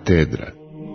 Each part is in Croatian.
Katedra.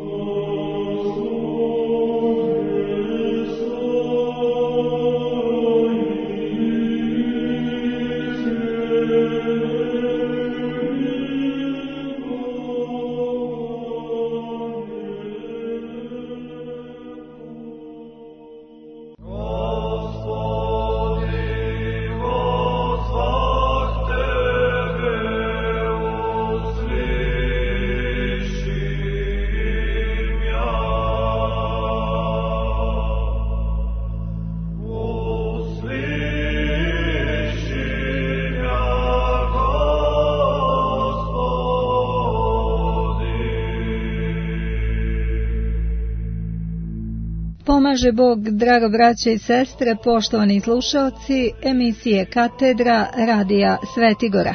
Pomaže Bog, drago braće i sestre, poštovani slušalci emisije Katedra radija Svetigora.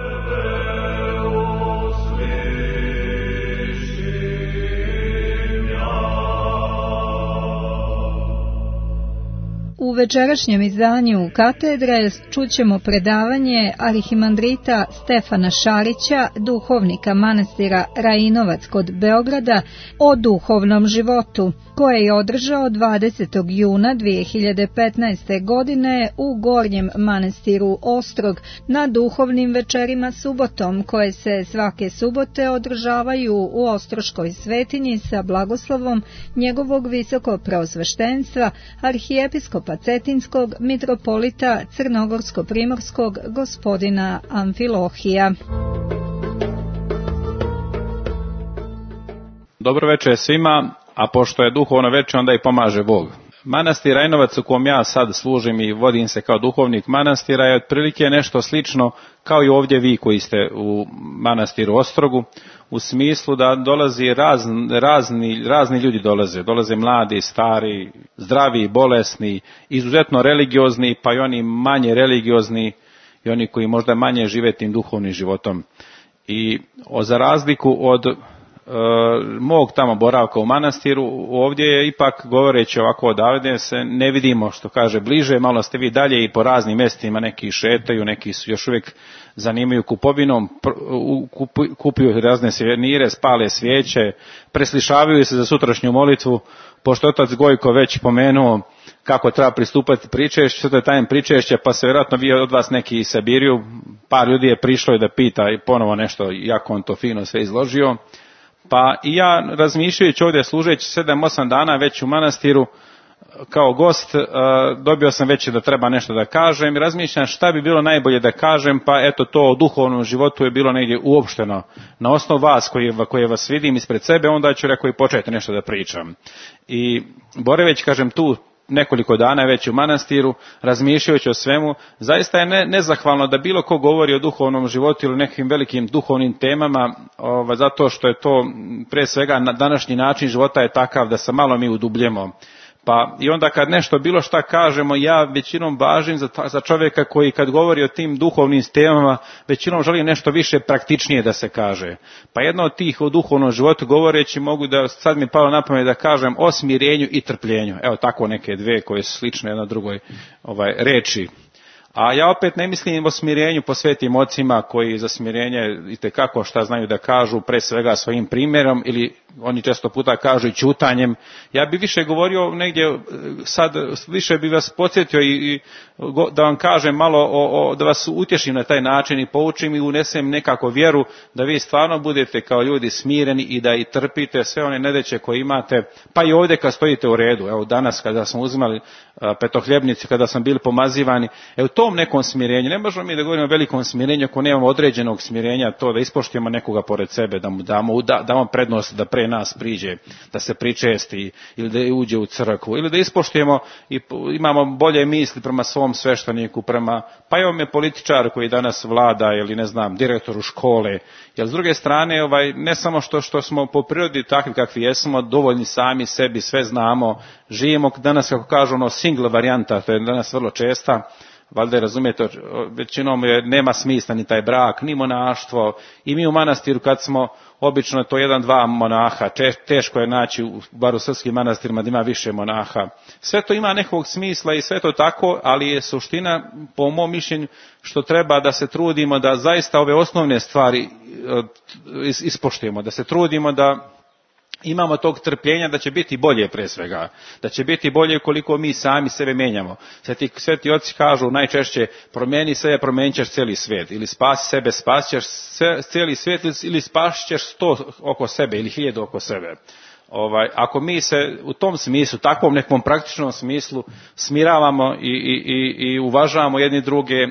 U večerašnjem izdanju Katedre čućemo predavanje arhimandrita Stefana Šarića, duhovnika manastira Rajinovac kod Beograda, o duhovnom životu, koje je održao 20. juna 2015. godine u Gornjem manastiru Ostrog na duhovnim večerima subotom, koje se svake subote održavaju u Ostroškoj svetinji sa blagoslovom njegovog visokopreosveštenstva arhijepiskopa Cetinskog mitropolita Crnogorsko-primorskog gospodina Amfilohija. Dobro večer svima, a pošto je duhovno večer, onda i pomaže Bog. Manastir Rajinovac u kom ja sad služim i vodim se kao duhovnik manastira je otprilike nešto slično kao i ovdje vi koji ste u manastiru Ostrogu, u smislu da dolazi razni ljudi dolaze mladi, stari, zdravi, bolesni, izuzetno religiozni, pa i oni manje religiozni i oni koji možda manje žive tim duhovnim životom. I za razliku od mog tamo boravka u manastiru, ovdje je ipak, govoreći ovako odavde, se ne vidimo, što kaže, bliže, malo ste vi dalje i po raznim mjestima, neki šetaju, neki su još uvijek zanimaju kupovinom, kupuju razne suvenire, spale svijeće, preslišavaju se za sutrašnju molitvu, pošto otac Gojko već pomenuo kako treba pristupati pričešću, što je tajem pričešća, pa se vjerojatno vi od vas neki sabiriju, par ljudi je prišlo i da pita i ponovo nešto, jako on to fino sve izložio. Pa i ja, razmišljajući ovdje, služeći 7-8 dana već u manastiru kao gost, dobio sam već da treba nešto da kažem i razmišljam šta bi bilo najbolje da kažem, pa eto to o duhovnom životu je bilo negdje uopšteno. Na osnovu vas koje vas vidim ispred sebe, onda ću rekao i početi nešto da pričam. I boraveć, kažem, tu nekoliko dana već u manastiru, razmišljajući o svemu, zaista je nezahvalno da bilo ko govori o duhovnom životu ili nekim velikim duhovnim temama, zato što je to, pre svega, na današnji način života je takav da se malo mi udubljemo. Pa i onda kad nešto bilo šta kažemo, ja većinom važim za čovjeka koji kad govori o tim duhovnim temama, većinom želi nešto više praktičnije da se kaže. Pa jedno od tih o duhovnom životu govoreći mogu da, sad mi palo na pamet da kažem, o smirenju i trpljenju. Evo tako neke dve koje su slične jedna drugoj reči. A ja opet ne mislim o smirenju po svetim ocima koji za smirenje itekako šta znaju da kažu, pre svega svojim primjerom ili oni često puta kažu i ćutanjem. Ja bi više govorio negdje, sad više bi vas podsjetio i da vam kažem malo, da vas utješim na taj način i poučim i unesem nekako vjeru da vi stvarno budete kao ljudi smireni i da i trpite sve one nedaće koje imate, pa i ovdje kad stojite u redu. Evo danas kada smo uzimali petohljebnici, kada smo bili pomazivani, u tom nekom smirenju, ne možemo mi da govorimo o velikom smirenju ako nemamo određenog smirenja, to da ispoštujemo nekoga pored sebe, da mu damo prednost da pre nas priđe, da se pričesti ili da uđe u crkvu, ili da ispoštujemo i imamo bolje misli prema svom svešteniku, pa i ovome političar koji danas vlada ili ne znam, direktoru škole. Jer s druge strane, ne samo što smo po prirodi takvi kakvi jesmo, dovoljni sami sebi, sve znamo, živimo danas, kako kažu, single varijanta, to je danas vrlo česta. Valjda razumijete, većinom nema smisla ni taj brak, ni monaštvo. I mi u manastiru kad smo, obično je to 1-2 monaha, teško je naći, bar u srpskim manastirima, da ima više monaha. Sve to ima nekog smisla i sve to tako, ali je suština, po mom mišljenju, što treba da se trudimo da zaista ove osnovne stvari ispoštujemo, da se trudimo da imamo tog trpljenja da će biti bolje pre svega, da će biti bolje koliko mi sami sebe menjamo. Sveti oci kažu najčešće promijeni sebe, promijenit ćeš cijeli svijet, ili spasi sebe, spasit ćeš cijeli svijet, ili spasit ćeš 100 oko sebe ili 1000 oko sebe. Ako mi se u tom smislu, takvom nekom praktičnom smislu smiravamo i uvažavamo jedni druge,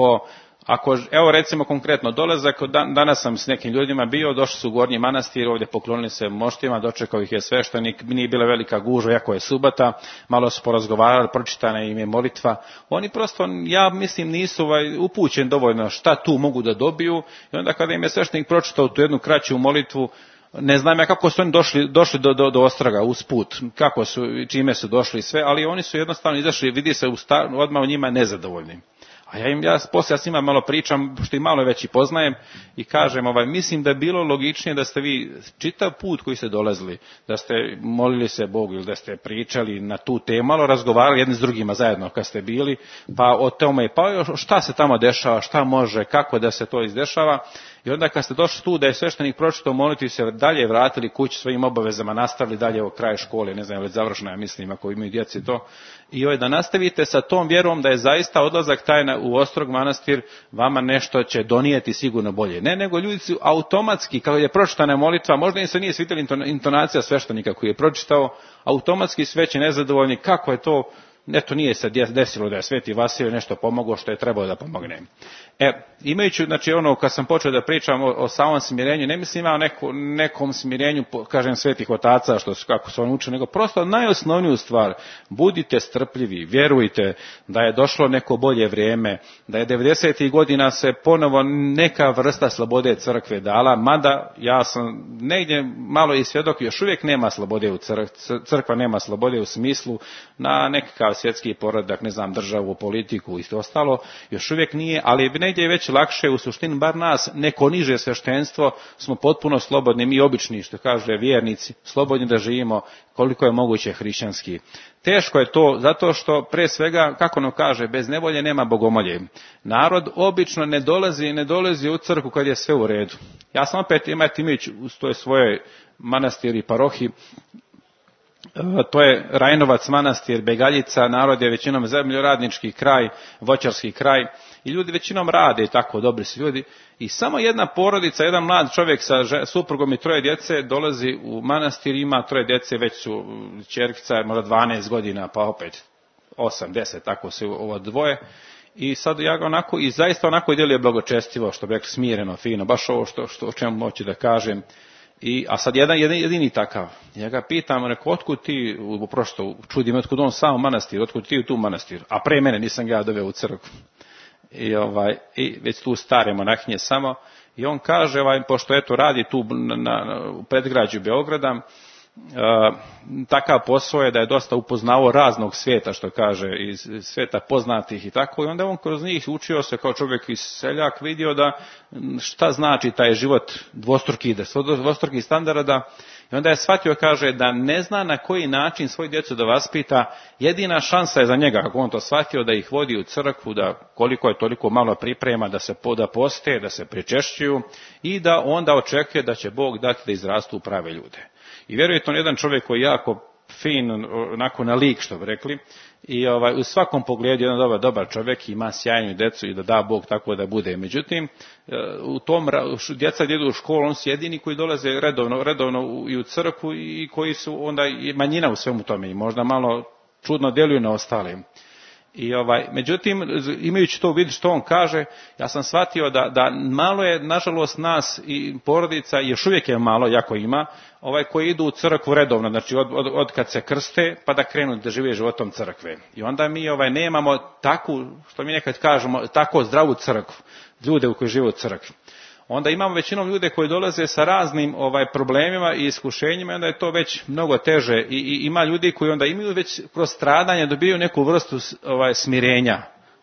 ako, evo recimo konkretno dolazak, danas sam s nekim ljudima bio, došli su u Gornji Manastir, ovdje poklonili se moštima, dočekao ih je sveštenik, nije bila velika gužva, jako je subota, malo su porazgovarali, pročitana im je molitva. Oni prosto, ja mislim, nisu upućeni dovoljno šta tu mogu da dobiju, i onda kada im je sveštenik pročitao tu jednu kraću molitvu, ne znam ja kako su oni došli do Ostraga usput, kako su, čime su došli sve, ali oni su jednostavno izašli, vidi se odmah u njima nezadovoljni. A ja poslije s njima malo pričam, što i malo već i poznajem, i kažem, mislim da je bilo logičnije da ste vi čitav put koji ste dolazili, da ste molili se Bogu ili da ste pričali na tu temu, malo razgovarali jedni s drugima zajedno kad ste bili, pa o tome, pa šta se tamo dešava, šta može, kako da se to izdešava. I onda kad ste došli tu da je sveštenik pročitao molitvi, se dalje vratili kući svojim obavezama, nastavili dalje u kraj škole, ne znam, već završeno, ja mislim, ako imaju djeci to. I da nastavite sa tom vjerom da je zaista odlazak taj u Ostrog manastir vama nešto će donijeti sigurno bolje. Ne, nego ljudi su automatski, kako je pročitana molitva, možda im se nije svitila intonacija sveštenika koji je pročitao, automatski sve će nezadovoljni, kako je to, eto nije se desilo da je Sveti Vasilije nešto pomogao što je trebalo da pomogne. Imajući, znači kad sam počeo da pričam o samom smirenju, ne mislim ja o nekom smirenju, kažem, svetih otaca, kako su oni učili, nego prosto najosnovniju stvar, budite strpljivi, vjerujte da je došlo neko bolje vrijeme, da je 90. godina se ponovo neka vrsta slobode crkve dala, mada ja sam negdje malo i svjedok, još uvijek nema slobode u crkva nema slobode u smislu na nekakav svjetski poredak, ne znam, državu, politiku i sve ostalo, još uvijek nije, ali negdje je već lakše, u suštini, bar nas, neko niže sveštenstvo, smo potpuno slobodni, mi obični, što kaže vjernici, slobodni da živimo koliko je moguće hrišćanski. Teško je to, zato što, pre svega, kako nam kaže, bez nevolje nema bogomolje. Narod obično ne dolazi u crkvu kad je sve u redu. Ja sam opet imajući u toj svojoj manastiri, parohiji, to je Rajnovac manastir, Begaljica, narod je većinom zemljoradnički kraj, voćarski kraj, i ljudi većinom rade, tako dobri su ljudi, i samo jedna porodica, jedan mlad čovjek sa suprugom i 3 djece dolazi u manastir, ima 3 djece, već su ćerkica, možda 12 godina, pa opet 8, 10, tako se ovo dvoje. I sad ja ga onako, i zaista onako djeluje blagočestivo, što bi rekli, smireno, fino, baš ovo o čemu moći da kažem. A sad jedini takav. Ja ga pitam, rekao, otkud ti, prosto čudim, otkud on sam u manastir, otkud ti u tu manastir, a pre mene nisam ga doveo u crkvu. I već tu stare monahinje samo, i on kaže, pošto eto radi tu u predgrađu Beograda, takav posao je da je dosta upoznao raznog svijeta, što kaže, iz svijeta poznatih i tako, i onda on kroz njih učio se kao čovjek iz seljak, vidio da šta znači taj život dvostrukih standarda, i onda je shvatio, kaže, da ne zna na koji način svoju djecu da vaspita, jedina šansa je za njega, kako on to shvatio, da ih vodi u crkvu, da koliko je toliko malo priprema, da poste, da se pričešćuju, i da onda očekuje da će Bog dati da izrastu u prave ljude. I vjerujte, on jedan čovjek koji je jako fin, onako na lik, što bi rekli, i u svakom pogledu jedan dobar čovjek, ima sjajnu djecu i da da Bog tako da bude. Međutim, u tom djeca gdje idu u školu, oni su jedini koji dolaze redovno i u crkvu, i koji su onda i manjina u svemu tome, i možda malo čudno djeluju na ostale. Međutim, imajući to u vidu što on kaže, ja sam shvatio da malo je, nažalost, nas i porodica, još uvijek je malo, jako ima, koji idu u crkvu redovno, znači od kad se krste, pa da krenu da žive životom crkve. I onda mi nemamo takvu, što mi nekad kažemo, tako zdravu crkvu, ljude u koji žive u crkvi. Onda imamo većinom ljude koji dolaze sa raznim problemima i iskušenjima, i onda je to već mnogo teže, i ima ljudi koji onda imaju već kroz stradanje dobiju neku vrstu smirenja.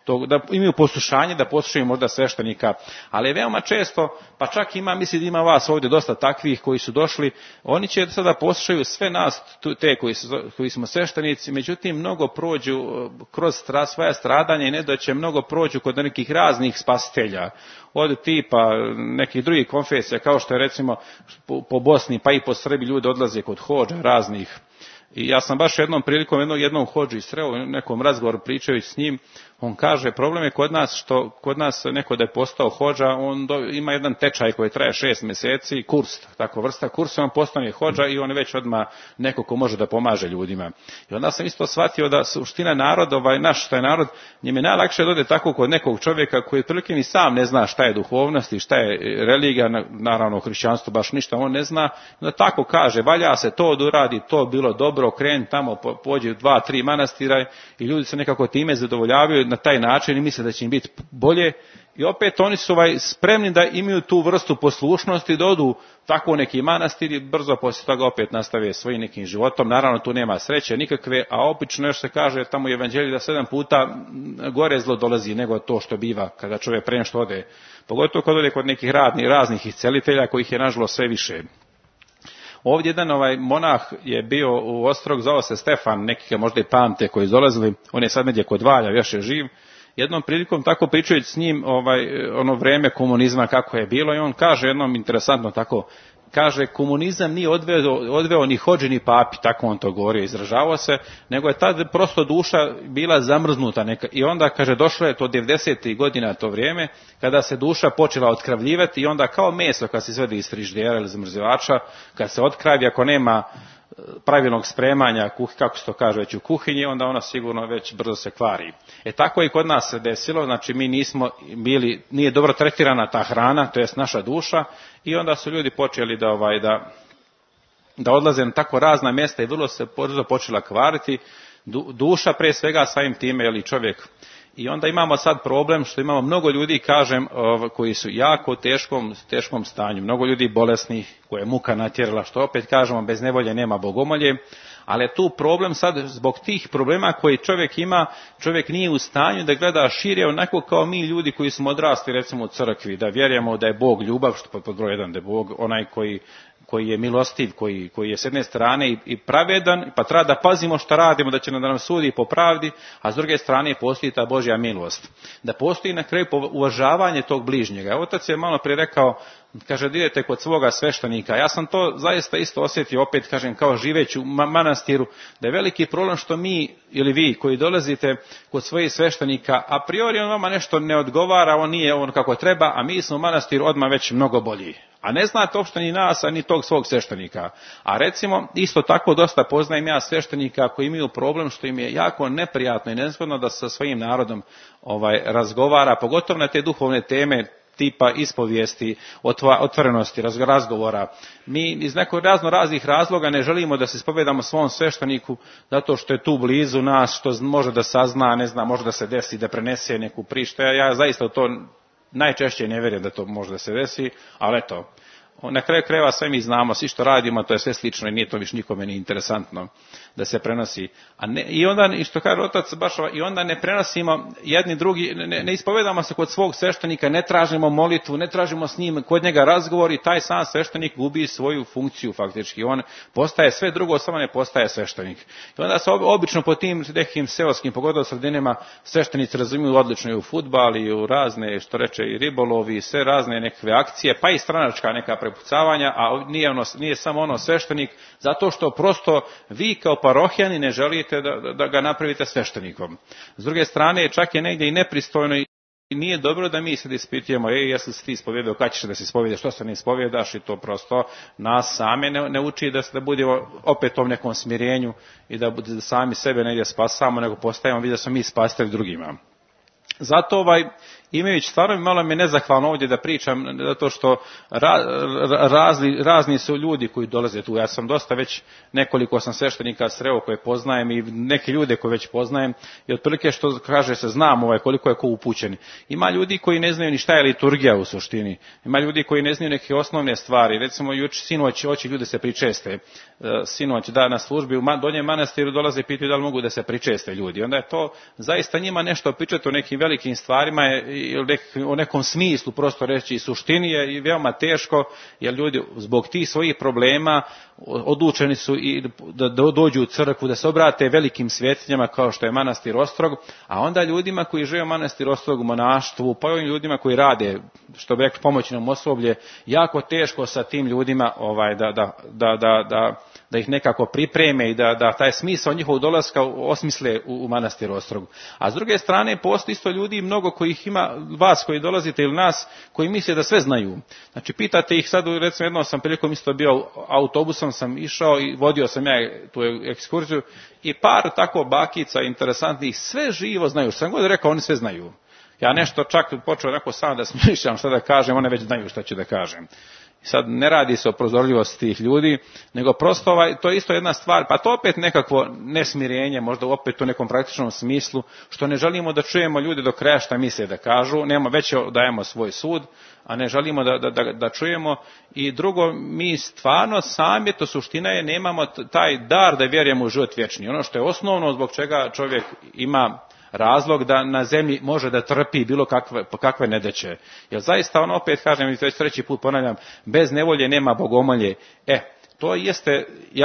da imaju poslušanje, da poslušaju možda sveštenika, ali veoma često, pa čak mislim da ima vas ovdje dosta takvih koji su došli, oni će sada poslušaju sve nas, te koji smo sveštenici, međutim mnogo prođu kroz svoja stradanja i ne da će mnogo prođu kod nekih raznih spasitelja, od tipa nekih drugih konfesija, kao što je recimo po Bosni pa i po Srbiji ljudi odlaze kod hodža raznih. I ja sam baš jednom hodži sreo u nekom razgovoru pričajući s njim, on kaže problem je kod nas što kod nas neko da je postao hodža, on ima jedan tečaj koji traje 6 mjeseci, kurs, tako vrsta kursa, on postane hodža i on je već odmah neko ko može da pomaže ljudima. I onda sam isto shvatio da suština narod, naš taj narod, njemu je najlakše da ode tako kod nekog čovjeka koji otprilike ni sam ne zna šta je duhovnost i šta je religija, naravno hrišćanstvo baš ništa on ne zna, onda tako kaže, valja se to da uradi, to bilo dobro, kreni tamo, pođe 2-3 manastira i ljudi se nekako time zadovoljavaju na taj način i misle da će im biti bolje i opet oni su spremni da imaju tu vrstu poslušnosti, da odu tako u neki manastir i brzo poslije toga opet nastave svojim nekim životom. Naravno tu nema sreće nikakve, a obično još se kaže tamo u evanđelju da 7 puta gore zlo dolazi nego to što biva kada čovjek prije što ode, pogotovo kad ode kod nekih raznih iscelitelja kojih je nažalost sve više. Ovdje jedan monah je bio u Ostrog, zvao se Stefan, neki ga možda i pamte koji dolazili, on je sad negdje kod Valja, još je živ. Jednom prilikom tako pričajući s njim ono vrijeme komunizma kako je bilo i on kaže jednom interesantno tako, kaže komunizam nije odveo ni hodži ni papi, tako on to govorio, izražavao se, nego je tad prosto duša bila zamrznuta neka. I onda kaže došlo je to 90. godina to vrijeme kada se duša počela otkravljivati i onda kao meso kad se izvede iz frižidera ili zamrzivača, kad se otkravi ako nema pravilnog spremanja, kako se to kaže već u kuhinji, onda ona sigurno već brzo se kvari. Tako i kod nas se desilo, znači mi nismo bili, nije dobro tretirana ta hrana, to jest naša duša i onda su ljudi počeli da odlaze na tako razna mjesta i vrlo se brzo počela kvariti duša pre svega samim time ili čovjek. I onda imamo sad problem što imamo mnogo ljudi, kažem, koji su jako u teškom stanju, mnogo ljudi bolesnih koje je muka natjerala, što opet kažemo bez nevolje nema bogomolje, ali je tu problem sad zbog tih problema koji čovjek ima, čovjek nije u stanju da gleda šire onako kao mi ljudi koji smo odrasli recimo u crkvi, da vjerujemo da je Bog ljubav, što pod broj 1, da je Bog onaj koji je milostiv, koji je s jedne strane i pravedan, pa treba da pazimo što radimo, da će nam sudi po pravdi, a s druge strane postoji ta Božja milost. Da postoji na kraju uvažavanje tog bližnjega. Otac je malo prije rekao, kaže, da idete kod svoga sveštenika. Ja sam to zaista isto osjetio, opet kažem, kao živeći u manastiru, da je veliki problem što mi ili vi koji dolazite kod svojih sveštenika, a priori on vama nešto ne odgovara, on nije on kako treba, a mi smo u manastiru odmah već mnogo bolji. A ne znate uopšte ni nas, a ni tog svog sveštenika. A recimo, isto tako dosta poznajem ja sveštenika koji imaju problem što im je jako neprijatno i nezgodno da sa svojim narodom razgovara, pogotovo na te duhovne teme, tipa ispovijesti, otvorenosti, razgovora. Mi iz nekog raznih razloga ne želimo da se ispovedamo svom svešteniku zato što je tu blizu nas, što može da sazna, ne znam, može da se desi, da prenese neku priču. Ja zaista u to najčešće ne vjerujem da to može da se desi, ali eto, na kraju krajeva sve mi znamo, svi što radimo, to je sve slično i nije to više nikome ni interesantno da se prenosi. I onda, što kaže otac, baš i onda ne prenosimo jedni drugi, ne ispovedamo se kod svog sveštenika, ne tražimo molitvu, ne tražimo s njim kod njega razgovor i taj sam sveštenik gubi svoju funkciju faktički. On postaje sve drugo, samo ne postaje sveštenik. I onda se obično po tim nekim seoskim, pogotovo sredinama, sveštenici razumiju odlično i u fudbal i u razne, što reče, i ribolovi, sve razne nekakve akcije, pa i stranačka neka prepucavanja, a nije samo ono sveštenik, zato što prosto vi kao parohijani ne želite da ga napravite sveštenikom. S druge strane, čak je negdje i nepristojno i nije dobro da mi se ispitujemo, jesi li se ti ispovjedao, kad ćeš da se ispovjedaš, što se ne ispovjedaš, i to prosto nas same ne uči da budemo opet u nekom smirenju i da sami sebe negdje spasamo, nego postajemo vidjeti da smo mi spasitelji drugima. Zato Imajući stvarno malo mi je nezahvalno ovdje da pričam, zato što razni su ljudi koji dolaze tu. Ja sam dosta već nekoliko sam sveštenika sreo koje poznajem i neke ljude koje već poznajem i otprilike što kaže se znam koliko je ko upućeni. Ima ljudi koji ne znaju ni šta je liturgija u suštini. Ima ljudi koji ne znaju neke osnovne stvari. Recimo sinoć oči ljude se pričeste. Sinoć da na službi u Donjem Manastiru dolaze i pitaju da li mogu da se pričeste ljudi. Onda je to zaista njima nešto pričati o nekim velikim stvarima i o nekom smislu prosto reći i suštini je i veoma teško jer ljudi zbog tih svojih problema odlučeni su i da dođu u crkvu, da se obrate velikim svjetljenjama kao što je Manastir Ostrog, a onda ljudima koji žive u Manastir Ostrog u monaštvu, pa i ovim ljudima koji rade, što bi rekli pomoćnom osoblje, jako teško sa tim ljudima da ih nekako pripreme i da taj smisao njihovog dolaska osmisle u Manastir Ostrogu. A s druge strane, postoji isto ljudi mnogo kojih ima, vas koji dolazite ili nas, koji misle da sve znaju. Znači, pitate ih sad, recimo jednom sam prilikom isto bio autobusom, sam išao i vodio sam ja tu ekskurziju i par tako bakica interesantnih, sve živo znaju. Što sam god rekao, oni sve znaju. Ja nešto čak počeo onako sam da smišljam šta da kažem, one već znaju šta ću da kažem. Sad ne radi se o prozorljivosti tih ljudi, nego prosto to je isto jedna stvar, pa to opet nekakvo nesmirenje, možda opet u nekom praktičnom smislu, što ne želimo da čujemo ljude do kraja šta misle da kažu, već dajemo svoj sud, a ne želimo da čujemo. I drugo, mi stvarno sami, to suština je, nemamo taj dar da vjerujemo u život vječni. Ono što je osnovno zbog čega čovjek ima razlog da na zemlji može da trpi bilo kakve nedaće. Jer zaista opet kažem i već treći put ponavljam, bez nevolje nema bogomolje. To jeste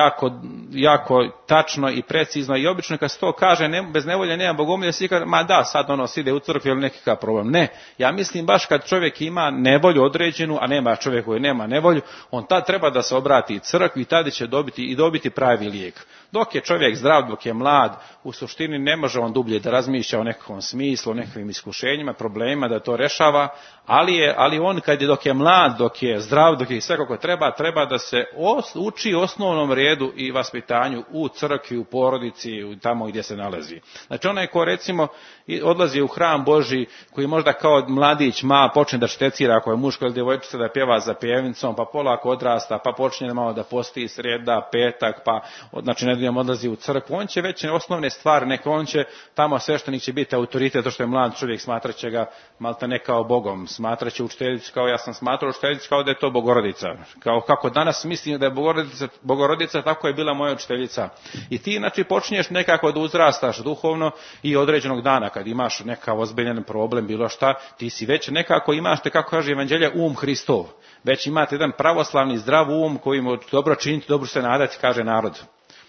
jako tačno i precizno i obično kad se to kaže bez nevolje nema bogomolje, svi kaže, ma da, sad ide u crkvu ili nekakav problem. Ne, ja mislim baš kad čovjek ima nevolju određenu, a nema čovjek koji nema nevolju, on tad treba da se obrati crkvi i tada će dobiti pravi lijek. Dok je čovjek zdrav, dok je mlad, u suštini ne može on dublje da razmišlja o nekakvom smislu, o nekakvim iskušenjima, problemima, da to rešava, ali on dok je mlad, dok je zdrav, dok je sve kako treba da se uči osnovnom redu i vaspitanju u crkvi, u porodici, tamo gdje se nalazi. Znači onaj ko recimo odlazi u hram Božji, koji možda kao mladić počne da štecira, ako je muško ili djevojčica da pjeva za pjevnicom, pa polako odrasta, pa počne malo da posti srijeda, petak, pa znači nedeljom odlazi u crkvu, on će već osnovne stvari, on će tamo sveštenik će biti autoritet, to što je mlad čovjek, smatraće ga maltene kao Bogom, smatraće učiteljicu kao ja sam smatrao učiteljicu kao da je to Bogorodica, kao kako danas mislim da je Bogorodica, tako je bila moja učiteljica. I ti znači počinješ nekako da uzrastaš duhovno i određenog dana kad imaš nekav ozbiljan problem, bilo šta, ti si već nekako imaš, kako kaže Evanđelje, Hristov. Već imate jedan pravoslavni zdrav koji mu dobro činiti, dobro se nadati, kaže narod.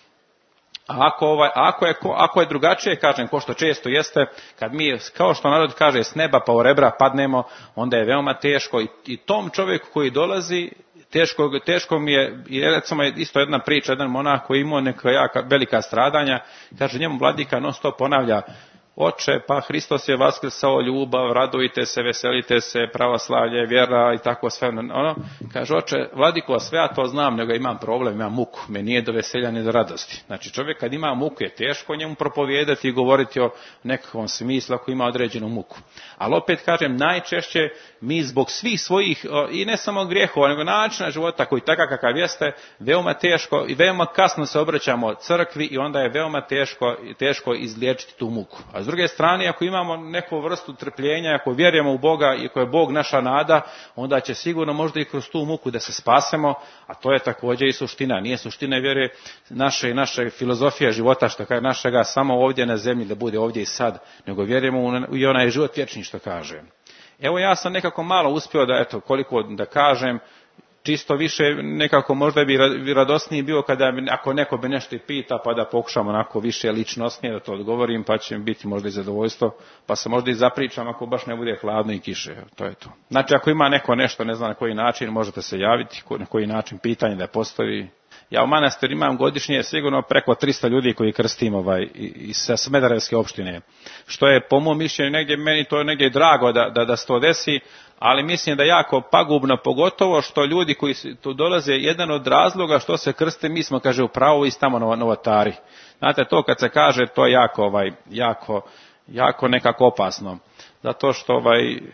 A ako je drugačije, kažem, ko što često jeste, kad mi, kao što narod kaže, s neba pa u rebra padnemo, onda je veoma teško i tom čovjeku koji dolazi, teško mi je, i recimo isto jedna priča, jedan monah koji imao neka velika stradanja, kaže njemu vladika non stop ponavlja, Oče, pa Hristos je vaskrsao, ljubav, radujte se, veselite se, pravoslavlje, vjera i tako sve. Kaže, oče, vladiko, sve ja to znam, nego imam problem, imam muku, me nije do veselja ni do radosti. Znači čovjek kad ima muku je teško njemu propovijedati i govoriti o nekakvom smislu ako ima određenu muku. Ali opet kažem, najčešće mi zbog svih svojih, i ne samo grijehova, nego načina života koji takav kakav jeste, veoma teško i veoma kasno se obraćamo crkvi i onda je veoma teško izliječiti tu muku. A s druge strane, ako imamo neku vrstu trpljenja, ako vjerujemo u Boga i ako je Bog naša nada, onda će sigurno možda i kroz tu muku da se spasemo, a to je također i suština. Nije suština vjere naše filozofije života, što kaže našega, samo ovdje na zemlji, da bude ovdje i sad, nego vjerujemo i onaj život vječni, što kaže. Evo ja sam nekako malo uspio da, koliko da kažem, čisto više nekako možda bi radosniji bio ako neko bi nešto i pita pa da pokušam onako više ličnostnije da to odgovorim, pa će biti možda i zadovoljstvo, pa se možda i zapričam ako baš ne bude hladno i kiše. To je to. Znači ako ima neko nešto, ne znam na koji način, možete se javiti, na koji način pitanje da postavi. Ja u manastiru imam godišnje sigurno preko 300 ljudi koji krstim sa Smederevske opštine, što je po mom mišljenju meni to negdje drago da se to desi, ali mislim da je jako pagubno, pogotovo što ljudi koji tu dolaze, jedan od razloga što se krste, mi smo, kaže, u pravu i tamo novotari. Znate, to kad se kaže, to je jako nekako opasno. zato što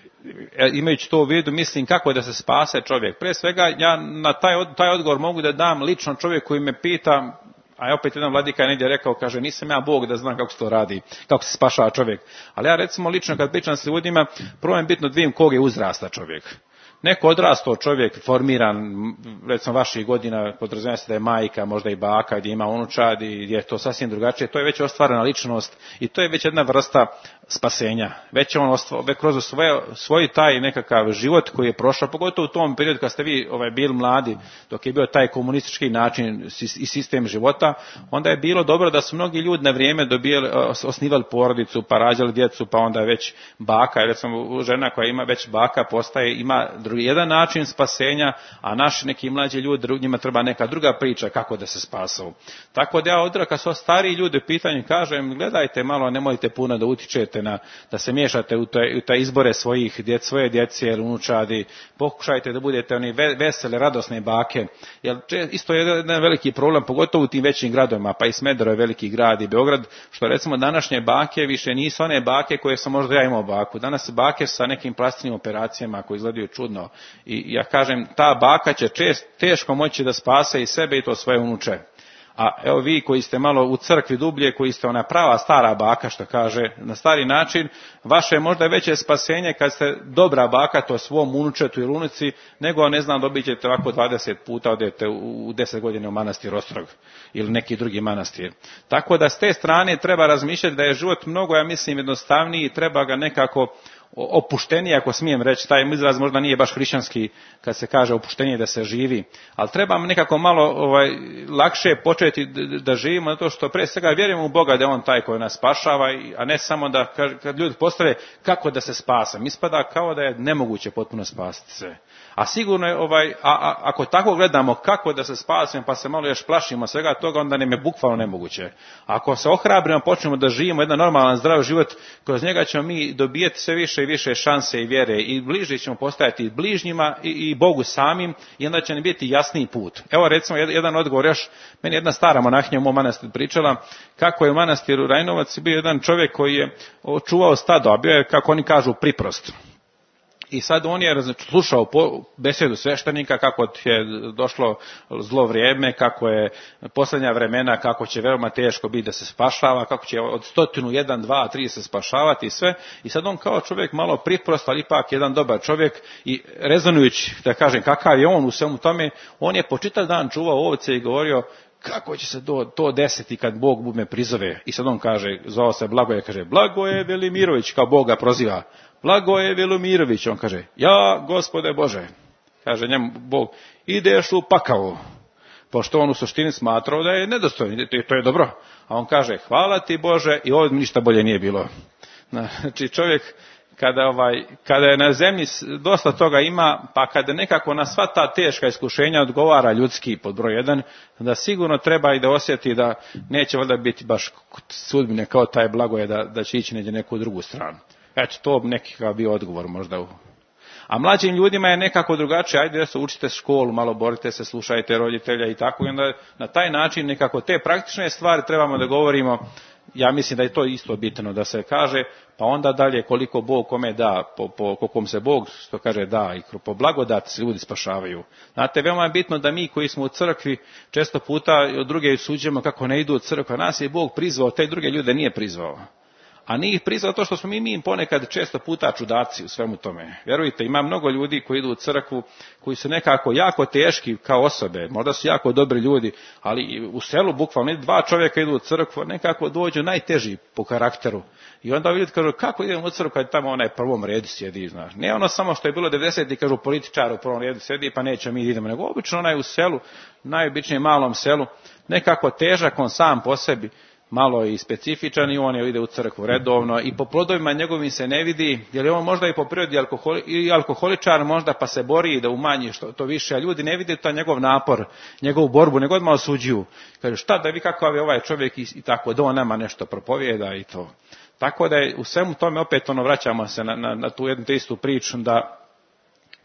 imajući to u vidu, mislim kako da se spase čovjek. Prije svega, ja na taj odgovor mogu da dam lično čovjek koji me pita, a opet jedan vladika je negdje rekao, kaže, nisam ja Bog da znam kako se to radi, kako se spašava čovjek. Ali ja recimo lično kad pričam s ljudima, prvo je bitno da vidim kog je uzrasta čovjek. Neko odrastao čovjek, formiran, recimo vaših godina, podrazumijeva se da je majka, možda i baka, gdje ima unučad i gdje je to sasvim drugačije, to je već ostvarena ličnost i to je već jedna vrsta spasenja. Već je on kroz svoj taj nekakav život koji je prošao, pogotovo u tom periodu kad ste vi bili mladi, dok je bio taj komunistički način i sistem života, onda je bilo dobro da su mnogi ljudi na vrijeme osnivali porodicu, pa rađali djecu, pa onda je već baka, recimo žena koja ima već baka ima jedan način spasenja, a naši neki mlađi ljudi, njima treba neka druga priča kako da se spasu. Tako da ja kad su stariji ljudi u pitanju kažem, gledajte malo, nemojte puno da utičete da se miješate u te izbore svoje djece ili unučadi, pokušajte da budete oni vesele, radosne bake, jer isto je jedan veliki problem, pogotovo u tim većim gradovima, pa i Smederevo je veliki grad i Beograd, što recimo današnje bake više nisu one bake koje sam možda ja imao baku. Danas bake sa nekim plastičnim operacijama koji izgledaju čudno i ja kažem, ta baka će teško moći da spase i sebe i to svoje unuče. A evo vi koji ste malo u crkvi dublje, koji ste ona prava stara baka što kaže, na stari način, vaše možda veće spasenje kad ste dobra baka to svom unučetu ili unuci, nego ne znam dobit ćete ovako 20 puta odete u 10 godina u manastir Ostrog ili neki drugi manastir. Tako da s te strane treba razmišljati da je život mnogo, ja mislim, jednostavniji i treba ga nekako opuštenije, ako smijem reći, taj izraz možda nije baš hrišćanski kad se kaže opuštenije da se živi, ali treba nekako malo lakše početi da živimo, zato što pre svega vjerujemo u Boga da je On taj koji nas spašava, a ne samo da kad ljudi postave kako da se spasa. Ispada kao da je nemoguće potpuno spasiti se. A sigurno je, ako tako gledamo kako da se spasimo, pa se malo još plašimo svega toga, onda nam je bukvalno nemoguće. Ako se ohrabrimo, počnemo da živimo jedan normalan, zdrav život, kroz njega ćemo mi dobijeti sve više i više šanse i vjere i bliži ćemo postajati bližnjima i Bogu samim i onda će nam biti jasniji put. Evo recimo jedan odgovor još, meni jedna stara monahinja u mom manastiru pričala kako je u manastiru Rajnovac bio jedan čovjek koji je čuvao stado, a bio je, kako oni kažu, priprost. I sad on je slušao besedu sveštenika kako je došlo zlo vrijeme, kako je posljednja vremena, kako će veoma teško biti da se spašava, kako će od 100, 1, 2, 3 se spašavati i sve. I sad on kao čovjek malo priprost, ali ipak jedan dobar čovjek i rezonujući, da kažem, kakav je on u svemu tome, on je po čitav dan čuvao ovce i govorio kako će se to desiti kad Bog me prizove. I sad on kaže, zvao se Blagoje, kaže, Blagoje Velimirović, kao Boga proziva. Blagoje Velimirović, on kaže, ja, Gospode Bože, kaže njemu Bog, ideš u pakao, pošto on u suštini smatrao da je nedostojan, i to je dobro. A on kaže, hvala ti Bože, i ovdje mi ništa bolje nije bilo. Znači čovjek, kada je na zemlji dosta toga ima, pa kada nekako na sva ta teška iskušenja odgovara ljudski pod broj 1, da sigurno treba i da osjeti da neće valjda biti baš sudbine kao taj Blagoje da će ići neđe neku drugu stranu. Eto, to nekakav bio odgovor možda. A mlađim ljudima je nekako drugačije, ajde da se učite školu, malo borite se, slušajte roditelja i tako, i onda na taj način nekako te praktične stvari trebamo da govorimo. Ja mislim da je to isto bitno da se kaže, pa onda dalje koliko Bog kome da, po kom se Bog, što kaže, da, i po blagodati se ljudi spašavaju. Znate, veoma je bitno da mi koji smo u crkvi često puta od druge suđemo kako ne idu u crkvu, nas je Bog prizvao, te druge ljude nije prizvao. A nije ih prizvao to što smo mi ponekad često puta čudaci u svemu tome. Vjerujte, ima mnogo ljudi koji idu u crkvu, koji su nekako jako teški kao osobe, možda su jako dobri ljudi, ali u selu bukvalno 2 čovjeka idu u crkvu, nekako dođu najteži po karakteru. I onda ljudi kažu, kako idemo u crkvu kad tamo onaj prvom redu sjedi, znaš. Ne ono samo što je bilo 90-ih, kažu političar u prvom redu sjedi, pa nećemo mi idemo, nego obično onaj u selu, najobičnijem malom selu, nekako težak on sam po sebi, malo i specifičan, i on ide u crkvu redovno i po plodovima njegovim se ne vidi, jer je on možda i po prirodi alkoholičar možda, pa se bori da umanji to više, a ljudi ne vide to njegov napor, njegovu borbu, nego odmah osuđuju. Kažu, šta da vi kakav je ovaj čovjek i tako, da on nama nešto propovijeda i to. Tako da je u svemu tome opet vraćamo se na tu jednu te istu priču, da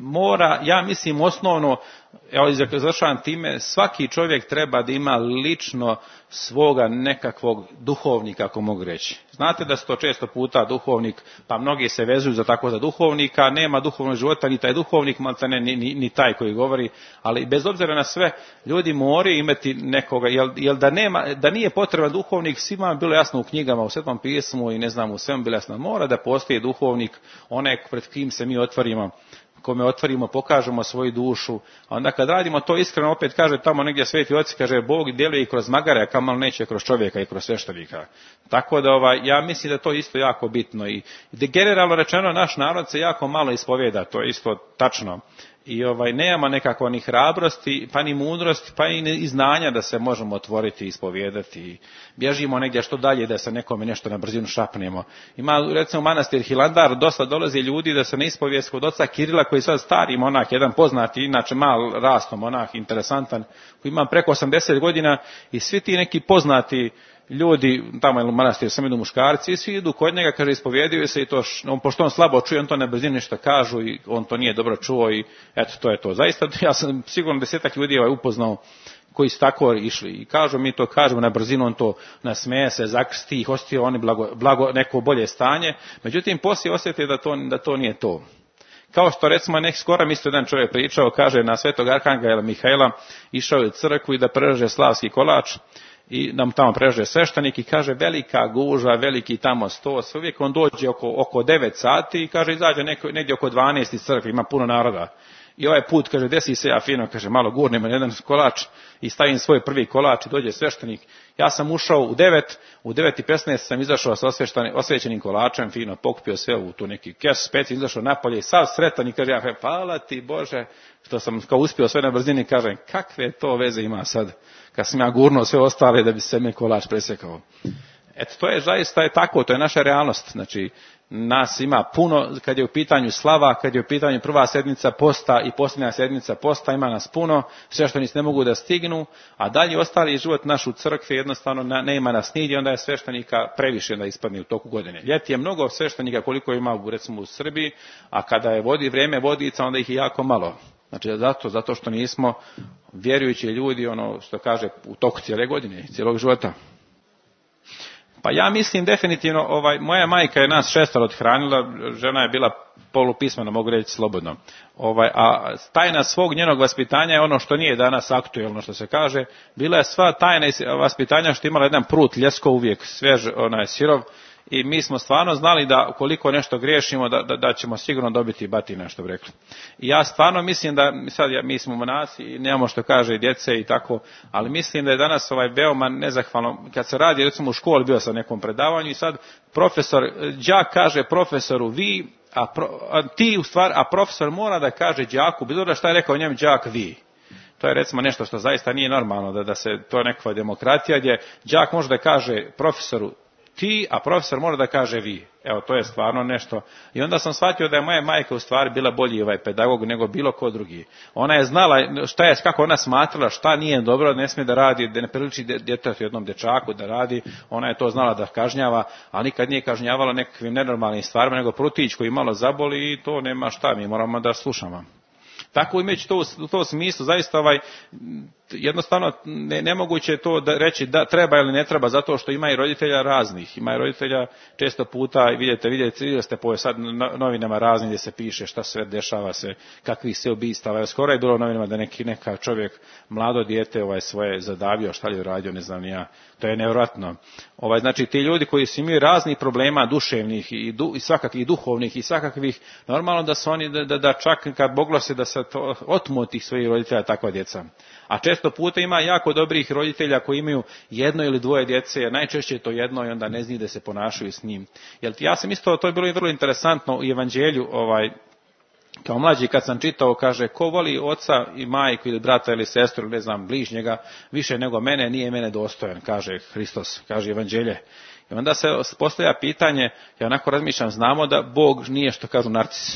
mora, ja mislim osnovno, evo završavam time, svaki čovjek treba da ima lično svoga nekakvog duhovnika, ako mogu reći. Znate da su to često puta duhovnik, pa mnogi se vezuju za tako za duhovnika, nema duhovnog života, ni taj duhovnik, maltene ni taj koji govori, ali bez obzira na sve, ljudi moraju imati nekoga, jer da nije potreban duhovnik, svima je bilo jasno u knjigama, u Svetom pismu i ne znam, u svemu bilo jasno, mora da postoji duhovnik, onaj pred kim se mi otvorimo, kome otvorimo, pokažemo svoju dušu, a onda kad radimo to iskreno, opet kaže tamo negdje Sveti Oci, kaže Bog djeluje i kroz magare, a kamalo neće kroz čovjeka i kroz sveštenika. Tako da ja mislim da to isto jako bitno i generalno rečeno naš narod se jako malo ispovijeda, to je isto tačno. I nemamo nekako ni hrabrosti, pa ni mudrosti, pa i znanja da se možemo otvoriti i ispovijedati. Bježimo negdje što dalje da se nekome nešto na brzinu šapnemo. Ima recimo manastir Hilandar, dosta dolazi ljudi da se ne ispovijest kod oca Kirila koji je sad stari monah, jedan poznati, inače mal rastom monah, interesantan, koji ima preko 80 godina i svi ti neki poznati ljudi, tamo je manastir, sam idu muškarci i svi idu kod njega, kaže, ispovjeduju se i to, pošto on slabo čuje, on to na brzini nešto kažu i on to nije dobro čuo i eto, to je to. Zaista, ja sam sigurno 10 ljudi upoznao koji su tako išli i kažu, mi to kažemo na brzinu, on to nasmeje se, zakrsti ih, ostio oni blago neko bolje stanje, međutim, poslije osjeti da to nije to. Kao što recimo skoro mi isto jedan čovjek pričao, kaže na Svetog Arhangela Mihaila, išao je u crkvu i da preže slavski kolač, i nam tamo preže sveštenik i kaže velika guža, veliki tamo sto, uvijek on dođe oko 9 sati i kaže izađe negdje oko 12 iz crkve, ima puno naroda. I ovaj put, kaže, desi se ja fino, kaže, malo gurnem jedan kolač i stavim svoj prvi kolač i dođe sveštenik. Ja sam ušao u 9:15 sam izašao sa osvećenim kolačem, fino pokupio sve u tu neki kes, speci, izašao napolje i sav sretan i kaže, ja, hvala ti Bože, što sam kao uspio sve na brzini, kaže, kakve to veze ima sad, kad sam ja gurnuo sve ostale da bi se me kolač presekao. Eto, to je zaista tako, to je naša realnost, znači, nas ima puno, kad je u pitanju slava, kad je u pitanju prva sedmica posta i posljednja sedmica posta, ima nas puno, sveštenici ne mogu da stignu, a dalje ostali život naš u crkvi jednostavno nema nas nigdje, onda je sveštenika previše da ispadne u toku godine. Ljeti je mnogo sveštenika koliko ima recimo u Srbiji, a kada je vrijeme vodica, onda ih je jako malo. Znači zato što nismo vjerujući ljudi, ono što kaže, u toku cijele godine, cijelog života. Pa ja mislim definitivno, moja majka je nas 6 othranila, žena je bila polupismena, mogu reći slobodno. A tajna svog njenog vaspitanja je ono što nije danas aktuelno, što se kaže. Bila je sva tajna vaspitanja što je imala jedan prut ljeskov uvijek, svjež, sirov. I mi smo stvarno znali da ukoliko nešto griješimo, da ćemo sigurno dobiti batina, što bi rekli. I ja stvarno mislim da, sad mi smo monasi i nemamo što kaže i djece i tako, ali mislim da je danas veoma nezahvalno, kad se radi, recimo u školi bio sam nekom predavanju i sad đak kaže profesoru vi, a profesor mora da kaže đaku, bez obzira šta je rekao njemu đak vi. To je recimo nešto što zaista nije normalno, da se, to je nekakva demokratija gdje đak može da kaže profesoru ti, a profesor mora da kaže vi. Evo, to je stvarno nešto. I onda sam shvatio da je moja majka u stvari bila bolji pedagog nego bilo ko drugi. Ona je znala kako ona smatrala šta nije dobro, ne smije da radi, da ne priliči djetetu jednom dječaku da radi. Ona je to znala da kažnjava, a nikad nije kažnjavala nekakvim nenormalnim stvarima, nego prutić koji malo zaboli i to nema šta, mi moramo da slušamo. Tako imajući to u tom smislu, zaista jednostavno nemoguće je to da reći da treba ili ne treba, zato što ima i roditelja raznih. Ima i roditelja često puta, vidite ste po sad novinama raznih gdje se piše šta sve dešava se, kakvih se ubistava. Skoro je bilo u novinama da neka čovjek, mlado dijete svoje zadavio, šta li je radio, ne znam ni ja. To je nevjerojatno. Znači ti ljudi koji su imaju raznih problema duševnih i svakakvih duhovnih i svakakvih, normalno da su oni, da čak kad moglo se da se to otmu od tih svojih roditelja takva djeca. A često puta ima jako dobrih roditelja koji imaju jedno ili dvoje djece, najčešće je to jedno i onda ne znaju da se ponašaju s njim. Jer ja sam isto, to je bilo i vrlo interesantno u evanđelju, kao mlađi kad sam čitao, kaže, ko voli oca i majku ili brata ili sestru, ne znam, bližnjega, više nego mene, nije mene dostojan, kaže Hristos, kaže evanđelje. I onda se postavlja pitanje, ja onako razmišljam, znamo da Bog nije što kažu narcis.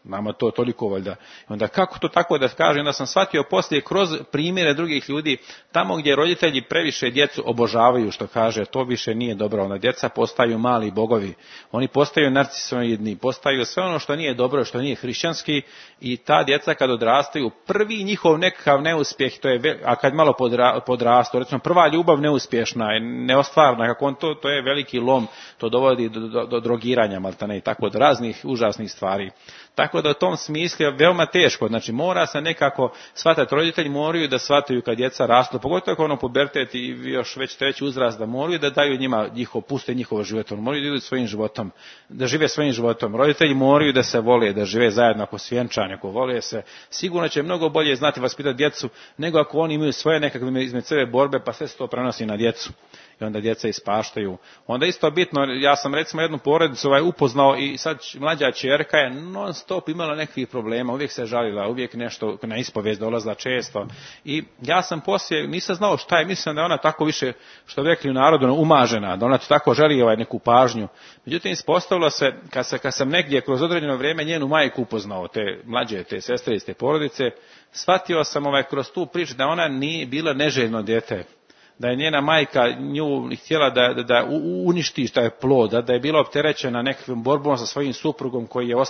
Nama to toliko valjda. Onda kako to tako da kažem, onda sam shvatio poslije kroz primjere drugih ljudi, tamo gdje roditelji previše djecu obožavaju, što kaže, to više nije dobro. Onda djeca postaju mali bogovi. Oni postaju narcisoidni, postaju sve ono što nije dobro, što nije hrišćanski, i ta djeca kad odrastaju, prvi njihov nekakav neuspjeh, a kad malo podrastu, recimo prva ljubav neuspješna, neostvarna, kako to je veliki lom, to dovodi do drogiranja, maltene, i tako do raznih užasnih stvari. Tako da u tom smislu je veoma teško, znači mora se nekako shvatati, roditelji moraju da shvataju kad djeca rastu, pogotovo ako pubertet i još već treći uzrast, da moraju da daju njima puste njihov život, moraju da idu svojim životom, da žive svojim životom. Roditelji moraju da se vole, da žive zajedno, ako su vjenčani, ako vole se, sigurno će mnogo bolje znati vaspitati djecu nego ako oni imaju svoje nekakve između sebe borbe, pa sve se to prenosi na djecu. I onda djeca ispaštaju. Onda isto bitno, ja sam recimo jednu porodicu upoznao i sad mlađa ćerka je non stop imala nekakvih problema, uvijek se žalila, uvijek nešto na ispovijest dolazila često. I ja sam poslije, nisam znao šta je, mislim da je ona tako više, što bi rekli u narodu, umažena, da ona tako želi neku pažnju. Međutim, ispostavilo se, kad sam negdje kroz određeno vrijeme njenu majku upoznao, te mlađe, te sestre iz te porodice, shvatio sam kroz tu priču da ona nije bila neželjno dijete, da je njena majka nju htjela da uništi šta je plod, da je bila opterećena nekakvim borbom sa svojim suprugom koji je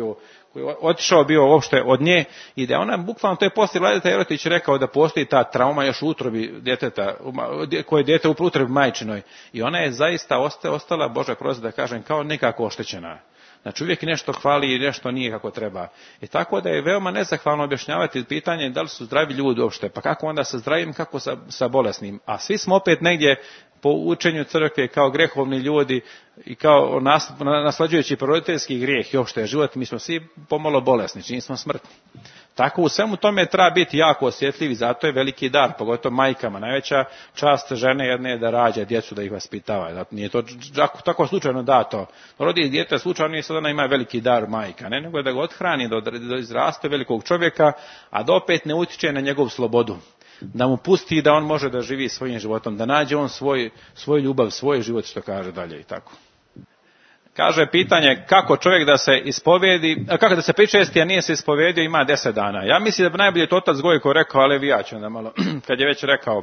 otišao bio uopšte od nje, i da ona bukvalno, to je poslije Vladeta Jerotić rekao da postoji ta trauma još u utrobi djeteta, koje je dijete u utrobi majčinoj, i ona je zaista ostala, Bože prosti da kažem, kao nekako oštećena. Znači uvijek nešto hvali i nešto nije kako treba. I tako da je veoma nezahvalno objašnjavati pitanje da li su zdravi ljudi uopšte, pa kako onda sa zdravim, kako sa bolesnim. A svi smo opet negdje po učenju crkve kao grehovni ljudi i kao naslađujući roditeljski grijeh i uopšte život, mi smo svi pomalo bolesni, čini smo smrtni. Tako u svemu tome treba biti jako osjetljiv i zato je veliki dar, pogotovo majkama. Najveća čast žene jedne je da rađa djecu, da ih vaspitava. Nije to tako slučajno dato. Rodi dijete slučajno, nije sad ona ima veliki dar majka, ne, nego da ga othrani, da izraste velikog čovjeka, a da opet ne utiče na njegovu slobodu. Da mu pusti da on može da živi svojim životom, da nađe on svoj ljubav, svoj život, što kaže dalje i tako. Kaže pitanje kako čovjek da se ispovijedi, kako da se pričesti, a nije se ispovijedio, ima 10 dana. Ja mislim da bi najbolje to otac Gojko rekao, ali ja ću onda malo, kad je već rekao.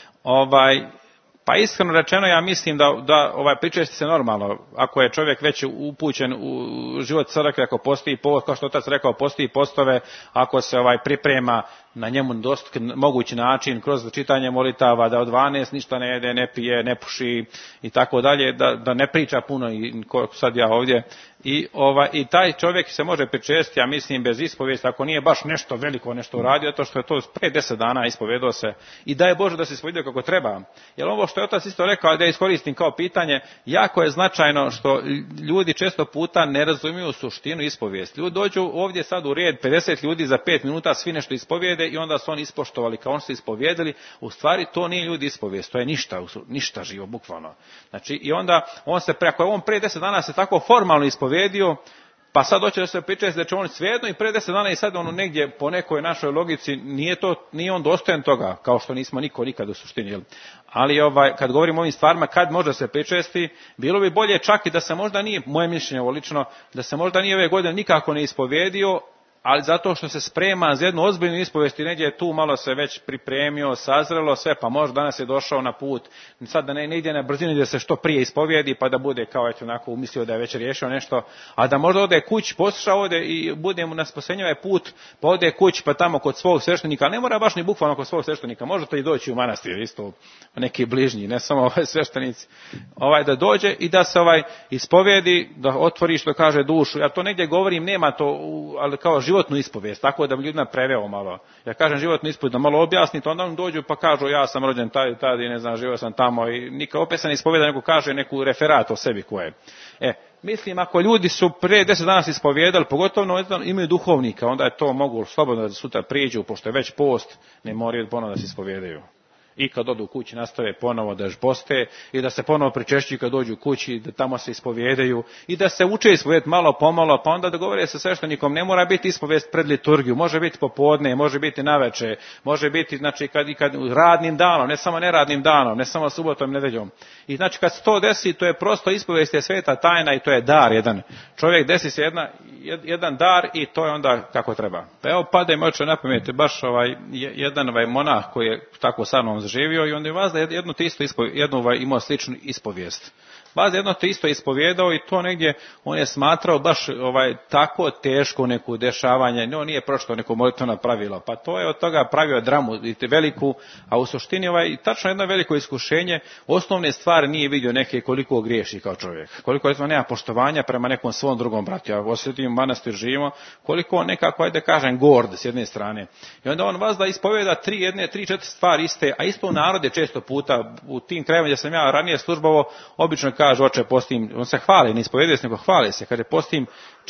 Pa iskreno rečeno, ja mislim da pričesti se normalno, ako je čovjek već upućen u život crkve, ako postoji, kao što otac rekao, postoji postove, ako se priprema na njemu mogući način, kroz čitanje molitava, da od 12 ništa ne jede, ne pije, ne puši i tako dalje, da ne priča puno, i sad ja ovdje. I taj čovjek se može pričestiti, ja mislim, bez ispovijesti, ako nije baš nešto veliko nešto uradio, to što je to pre 10 dana ispovjedao se, i daj Bože da se ispovjedio kako treba. Jer ovo što je otac isto rekao, da iskoristim kao pitanje, jako je značajno što ljudi često puta ne razumiju suštinu ispovijesti. Ljudi dođu ovdje sad u red, 50 ljudi za 5 minuta, svi nešto ispovijede i onda su oni ispoštovali kao on se ispovijedili. U stvari to nije ljudi ispovijest, to je ništa živo, bukvalno. Znači, i onda ako je on pre 10 dana se tako formalno ispovijedio, pa sad hoće da se priča da će on svejedno i pre 10 dana i sad negdje po nekoj našoj logici nije on dostojan toga, kao što nismo niko nikad u suštini. Ali kad govorimo o ovim stvarima, kad može se pričesti, bilo bi bolje čak i da se možda nije, moje mišljenje ovo lično, da se možda nije ove godine nikako ne ispovjedio, ali zato što se sprema za jednu ozbiljnu ispovijest i negdje je tu malo se već pripremio, sazrelo sve, pa možda danas je došao na put, sad da ne ide na brzinu da se što prije ispovijedi, pa da bude kao onako umislio da je već riješio nešto, a da možda ode kući, posluša ode i bude mu na spasenju ovaj put, pa ode kući, pa tamo kod svog sveštenika, ne mora baš ni bukvalno kod svog sveštenika, može to i doći u manastir, isto neki bližnji, ne samo sveštenici, da dođe i da se ispovijedi, da otvori, što kaže, dušu. Ja to negdje govorim, nema to, ali kao životnu ispovijest, tako da bi ljudima preveo malo. Ja kažem životnu ispovijest, da malo objasnite, onda oni dođu pa kažu ja sam rođen tad i ne znam, živio sam tamo, i nikad opet se ne ispovijeda, nego kaže neku referat o sebi koje. Mislim, ako ljudi su pre 10 dana se ispovijedali, pogotovo imaju duhovnika, onda je to mogu slobodno da sutra priđu, pošto je već post, ne moraju ponovno da se ispovijedaju. I kad odu kući nastave ponovo da poste i da se ponovo pričešćuju kad dođu kući, da tamo se ispovijedaju i da se uče ispovijed malo pomalo, pa onda da govore sa sveštenikom. Ne mora biti ispovijest pred liturgiju, može biti popodne, može biti naveče, može biti znači kad radnim danom, ne samo neradnim danom, ne samo subotom i nedeljom. I znači kad se to desi, to je prosto ispovijest, je sveta tajna i to je dar jedan. Čovjek desi se jedan dar i to je onda kako treba. Pa evo pada mi oče na pamet baš jedan monah koji je tako sa mnom zaživio i onda je vazda jednu imao sličnu ispovijest. Vazda jedno te isto ispovjedao i to negdje on je smatrao baš tako teško neku dešavanje, no nije prošlo neko molitveno pravilo, pa to je od toga pravio dramu veliku, a u suštini tačno jedno veliko iskušenje, osnovne stvari nije vidio neke koliko griješi kao čovjek, koliko recimo nema poštovanja prema nekom svom drugom bratu, ja osjetim u manastir živimo, koliko on nekako, ajde kažem, gord s jedne strane. I onda on vazda ispovjeda 3-4 stvari iste, a isto narod je često puta u tim krajevima gdje sam ja ranije službovao, obično kaže oče postim, on se hvali, ne ispovjeduje se nego hvali se, kaže postim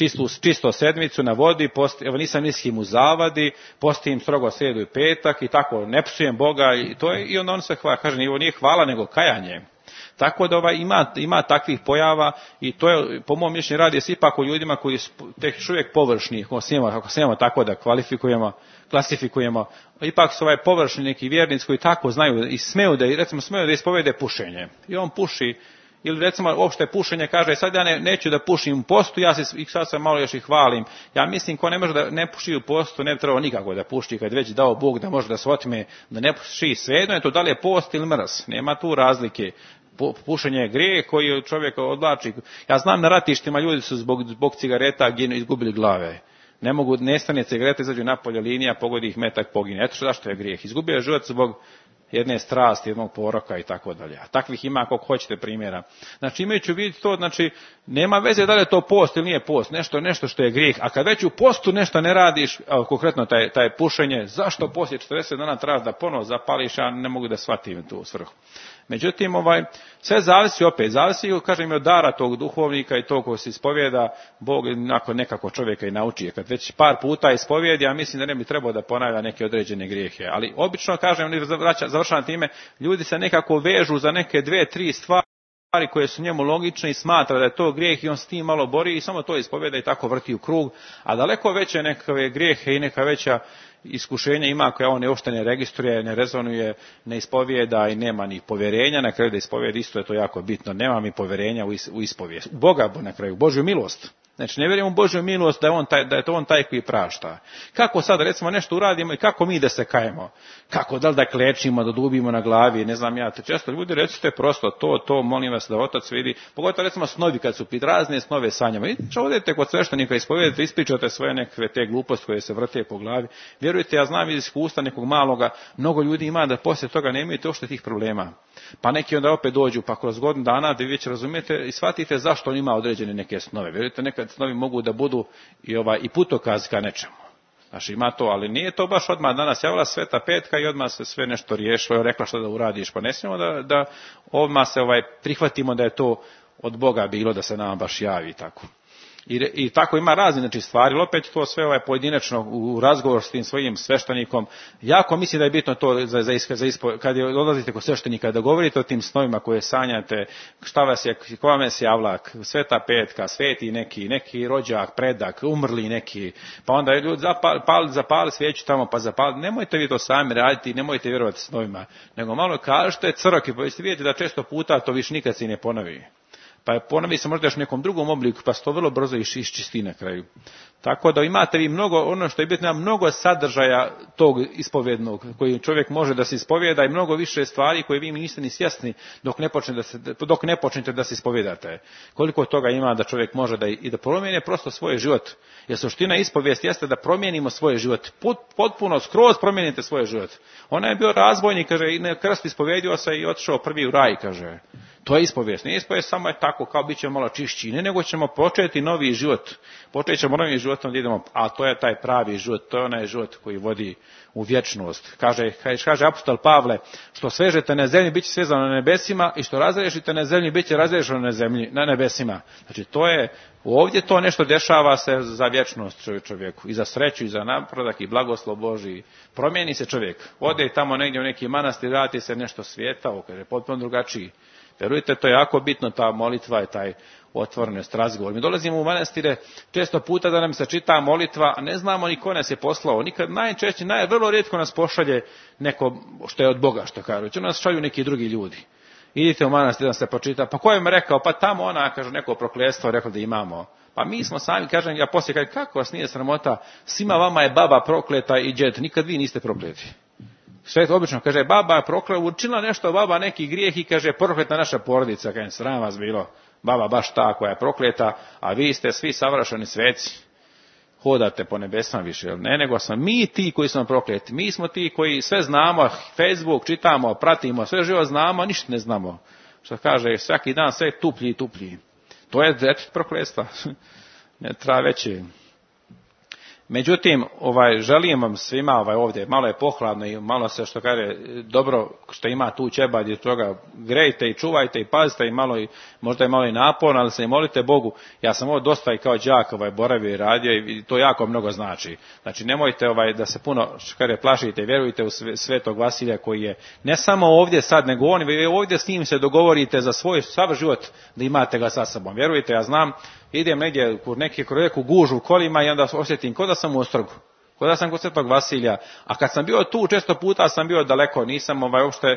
čisto sedmicu na vodi, evo nisam ni s kim u zavadi, postim strogo srijedu i petak i tako, ne psujem Boga i onda on se hvali, kaže ovo nije hvala nego kajanje. Tako da ima takvih pojava i to je, po mom mišljenju, radi se ipak o ljudima koji su tek uvijek površni, ako smijemo tako da klasifikujemo, ipak su površni neki vjernici koji tako znaju i smeju da ispovede pušenje. I on puši, ili recimo uopšte pušenje kaže sad ja neću da pušim u postu, ja sad se malo još i hvalim. Ja mislim ko ne može da ne puši u postu ne bi trebalo nikako da puši kad već dao Bog da može da se otme da ne puši, svejedno je to da li je post ili mrs, nema tu razlike. Pušenje je grijeh koji čovjeka odvlači. Ja znam na ratištima ljudi su zbog cigareta izgubili glave. Ne mogu, nestane cigareta, izađu napolje linija, pogodi ih metak, pogine. Eto zašto je grijeh. Izgubio je život zbog jedne strasti, jednog poroka i tako dalje. A takvih ima koliko hoćete primjera. Znači imajući vidjeti to, znači nema veze da li je to post ili nije post, nešto što je grijeh. A kad već u postu nešto ne radiš, konkretno taj pušenje, zašto poslije 40 dana trebaš da ponovo zapališ, ja ne mogu da shvatim tu svrhu. Međutim, sve zavisi kažem, od dara tog duhovnika i tog ko se ispovijeda, Bog nekako čovjeka i nauči. Kad već par puta ispovijedi, ja mislim da ne bi trebao da ponavlja neke određene grijehe. Ali obično, kažem, završam time, ljudi se nekako vežu za neke 2-3 stvari koje su njemu logične i smatra da je to grijeh i on s tim malo bori i samo to ispovijeda i tako vrti u krug. A daleko veće neke grijehe i neka veća iskušenja ima koje on uopšte ne registruje, ne rezonuje, ne ispovijeda i nema ni povjerenja na kraju da ispovijedi, isto je to jako bitno, nema mi povjerenja u ispovijest. U Boga na kraju, Božju milost. Znači ne vjerujem u Božju milost da je to on taj koji prašta. Kako sad recimo nešto uradimo i kako mi da se kajemo? Kako, da li da klečimo, da dubimo na glavi, ne znam ja, te često ljudi recite prosto to, molim vas da otac vidi, pogotovo recimo snovi kad su razne snove sanjama. I odete kod sveštenika, ispovedete, ispričate svoje neke te gluposti koje se vrte po glavi. Vjerujte, ja znam iz iskustva nekog maloga, mnogo ljudi ima da poslije toga ne imaju uopšte tih problema. Pa neki onda opet dođu, pa kroz godinu dana da vi već razumijete i shvatite zašto on ima određene neke snove. Vjerujte, nekad snovi mogu da budu i putokaz ka nečemu. Znači ima to, ali nije to baš odmah danas javila Sveta Petka i odmah se sve nešto riješilo, rekla što da uradiš, pa ne smijemo da odmah se prihvatimo da je to od Boga bilo da se nama baš javi tako. I tako ima razne stvari, ali opet to sve pojedinačno u razgovor s tim svojim sveštenikom. Jako mislim da je bitno to kad odlazite kod sveštenika da govorite o tim snovima koje sanjate, ko vam je javila Sveta Petka, sveti neki rođak, predak, umrli neki, pa onda ljudi zapali svijeću tamo, pa zapali. Nemojte vi to sami raditi, nemojte vjerovati snovima, nego malo kažete crkvi, pa ćete vidjeti da često puta to više nikad se ne ponovi. Pa ponovi se možda još nekom drugom obliku, pa se to vrlo brzo iščisti na kraju. Tako da imate vi mnogo, ono što je bitno, mnogo sadržaja tog ispovjednog, koji čovjek može da se ispovjeda i mnogo više stvari koje vi niste ni svjesni dok ne počnete da se ispovjedate. Koliko toga ima da čovjek može da promijeni prosto svoj život. Jer suština ispovijesti jeste da promijenimo svoj život. Potpuno, skroz promijenite svoj život. Ona je bio razbojnik, kaže, i na krst ispovjedio se i otišao prvi u raj, kaže. To je ispovijest. Nije ispovijest samo je tako, kao bit ćemo malo čišći. Ne, nego ćemo početi novi život. Počet ćemo novim životom da idemo, a to je taj pravi život, to je onaj život koji vodi u vječnost. Kaže apostol Pavle, što svežete na zemlji, bit će svezano na nebesima i što razriješite na zemlji, bit će razriješeno na nebesima. Znači, to je Ovdje to nešto dešava se za vječnost čovjeku, i za sreću, i za napredak, i blagoslov Božji. Promijeni se čovjek, ode tamo negdje u neki manastir, vrati se nešto svijetao, kaže, potpuno drugačiji. Vjerujte, to je jako bitno, ta molitva je taj otvorenost, razgovor. Mi dolazimo u manastire često puta da nam se čita molitva, a ne znamo ni ko nas je poslao. Nikad najčešće, vrlo rijetko nas pošalje neko što je od Boga, što kažu. Će nas šalju neki drugi ljudi. Idite u manastir da se pročita, pa ko je mi rekao, pa tamo ona, kaže, neko prokljetstvo rekao da imamo. Pa mi smo sami, kažem, ja poslije kažem, kako vas nije sramota, svima vama je baba prokleta i džed, nikad vi niste prokleti. Sve to obično, kaže, baba je prokleta, učinila nešto, baba neki grijeh i kaže, prokleta naša porodica, kaže, sram vas bilo, baba baš ta koja je prokleta, a vi ste svi savršeni sveci. Hodate po nebesama više, ne, nego smo mi ti koji smo prokleti, mi smo ti koji sve znamo, Facebook čitamo, pratimo, sve živo znamo, ništa ne znamo. Što kaže, svaki dan sve tuplji i tuplji. To je prokletstva. Ne treba veće. Međutim, želim vam svima ovdje, malo je pohladno i malo se, što kaže, dobro što ima tu ćebad i toga, grejte i čuvajte i pazite i malo, možda je malo i naporno, ali se i molite Bogu. Ja sam ovo dosta i kao đak boravio i radio i to jako mnogo znači. Znači, nemojte da se puno, što kaže, plašite, vjerujte u Svetog Vasilija koji je ne samo ovdje sad, nego on, vi ovdje s njim se dogovorite za svoj sav život da imate ga sa sobom. Vjerujte, ja znam, idem negdje kroz neku gužu u kolima i onda osjetim ko da sam u Ostrogu, ko da sam kod Svetog Vasilija. A kad sam bio tu, često puta sam bio daleko, nisam uopšte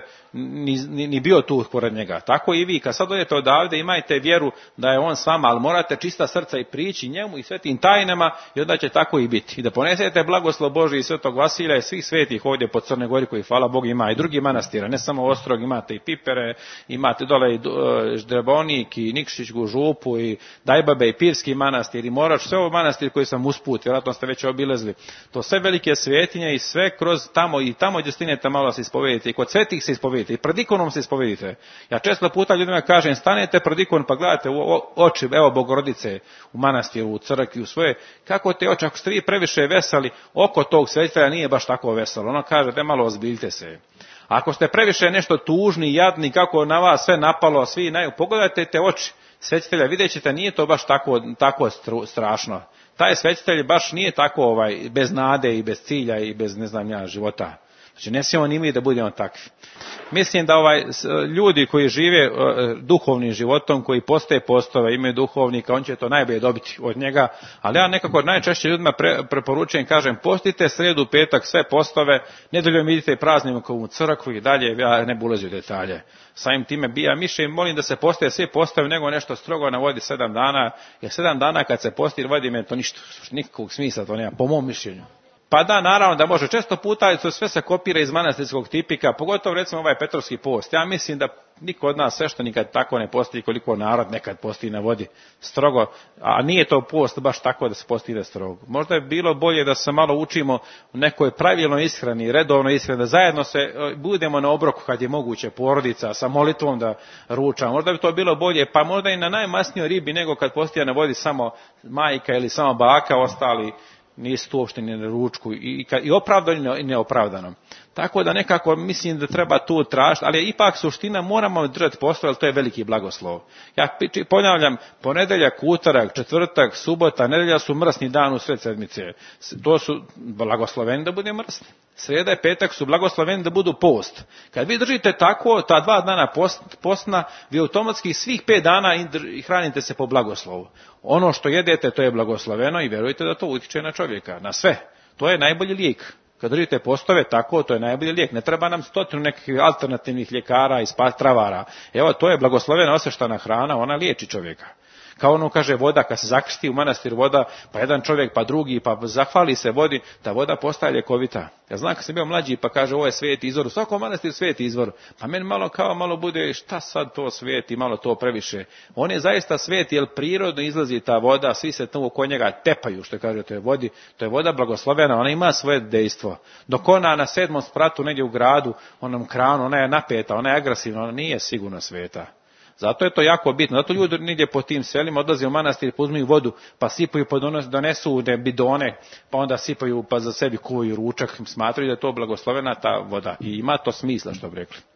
ni bio tu pored njega. Tako i vi, kad sad dođete odavde, imajte vjeru da je on s vama, ali morate čista srca i prići njemu i svetim tajnama i onda će tako i biti. I da ponesete blagoslov Božji i Svetog Vasilija i svih svetih ovdje po Crnoj Gori, koji, hvala Bogu, ima i drugi manastira, ne samo Ostrog, imate i Pipere, imate dole i Ždrebonik i Nikšićku župu i Dajbabe i Pirski manastir i Morač, sve ovo manastir koji sam usput, vjerojatno ste već obilazili. To sve velike svetinje i sve kroz tamo i tamo gdje stinete malo se ispovedite i kod svetih se ispovedite i pred ikonom se ispovedite. Ja često puta ljudima kažem, stanete pred ikon pa gledate u oči, evo Bogorodice u manastiru, u crkvi, u svoje, kako te oči, ako ste vi previše veseli, oko tog svetitelja nije baš tako veselo. Ono kaže, da malo ozbiljite se. Ako ste previše nešto tužni, jadni, kako na vas sve napalo, pogledajte te oči svetitelja, vidjet ćete, nije to baš tako strašno. Taj svetitelj baš nije tako bez nade i bez cilja i bez života. Znači ne smijemo ni mi da budemo takvi. Mislim da ljudi koji žive duhovnim životom, koji postaje postove, imaju duhovnika, on će to najbolje dobiti od njega, ali ja nekako najčešće ljudima preporučujem, kažem, postite sredu, petak, sve postove, nedeljom idite praznim u crkvu i dalje, ja ne ulazim u detalje. Samim time bija miše i molim da se postaje sve postave, nego nešto strogo navodi 7 dana, jer 7 dana kad se posti vodi me to nikakvog smisla, to nema, po mom mišljenju. Pa da, naravno da može. Često puta sve se kopira iz manastirskog tipika, pogotovo recimo Petrovski post. Ja mislim da niko od nas sveštenika tako ne posti koliko narod nekad posti na vodi strogo, a nije to post baš tako da se posti strogo. Možda je bilo bolje da se malo učimo u nekoj pravilnoj ishrani, redovnoj ishrani, da zajedno se budemo na obroku kad je moguće, porodica, sa molitvom da ručamo. Možda bi to bilo bolje, pa možda i na najmasnijoj ribi nego kad posti na vodi samo majka ili samo baka, ostali nisu tu uopšte ni na ručku i opravdano i neopravdano. Tako da nekako mislim da treba tu tražiti, ali ipak suština moramo držati postove, ali to je veliki blagoslov. Ja ponavljam, ponedeljak, utorak, četvrtak, subota, nedelja su mrsni dan u sred sedmice. To su blagosloveni da bude mrsni. Srijeda i petak su blagosloveni da budu post. Kad vi držite tako, ta 2 dana postna, vi automatski svih 5 dana hranite se po blagoslovu. Ono što jedete, to je blagosloveno i vjerujte da to utiče na čovjeka, na sve. To je najbolji lijek. Kad držite postove tako, to je najbolji lijek. Ne treba nam 100 nekih alternativnih ljekara i travara. Evo, to je blagoslovena osještana hrana, ona liječi čovjeka. Kao ono kaže voda, kad se zakrsti u manastir voda, pa jedan čovjek, pa drugi, pa zahvali se vodi, ta voda postaje ljekovita. Ja znam kad sam bio mlađi, pa kaže ovo je sveti izvor, u svakom manastiru sveti izvor, pa meni malo bude šta sad to sveti, malo to previše. On je zaista sveti, jer prirodno izlazi ta voda, svi se tu oko njega tepaju, što kaže to je voda blagoslovena, ona ima svoje dejstvo. Dok ona na 7. spratu negdje u gradu, onom kranu, ona je napeta, ona je agresivna, ona nije sigurno sveta. Zato je to jako bitno. Zato ljudi negdje po tim selima odlaze u manastir, pa uzmu vodu, pa sipaju, pa donesu bidone, pa onda sipaju, pa za sebi kuvaju ručak. Smatraju da je to blagoslovena ta voda. I ima to smisla, što bi rekli.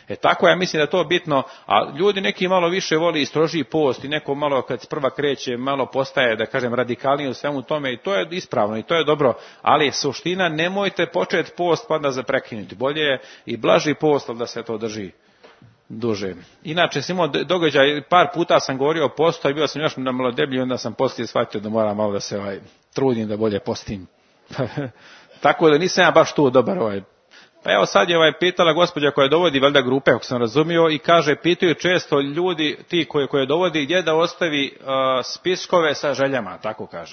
Tako ja mislim da je to bitno, a ljudi neki malo više voli i strožiji post i neko malo kad prva kreće malo postaje, da kažem, radikalniji u svemu tome i to je ispravno i to je dobro, ali suština nemojte početi post pa da prekinuti. Bolje je i blaži post, ali da se to drži duže. Inače, sam imao događaj, par puta sam govorio o postu i bio sam još malo deblji, onda sam poslije shvatio da moram malo da se trudim da bolje postim. Tako da nisam ja baš tu dobar Pa evo sad je pitala gospođa koja dovodi valjda grupe, ako sam razumio, i kaže, pitaju često ljudi, ti koje dovodi, gdje da ostavi spiskove sa željama, tako kaže.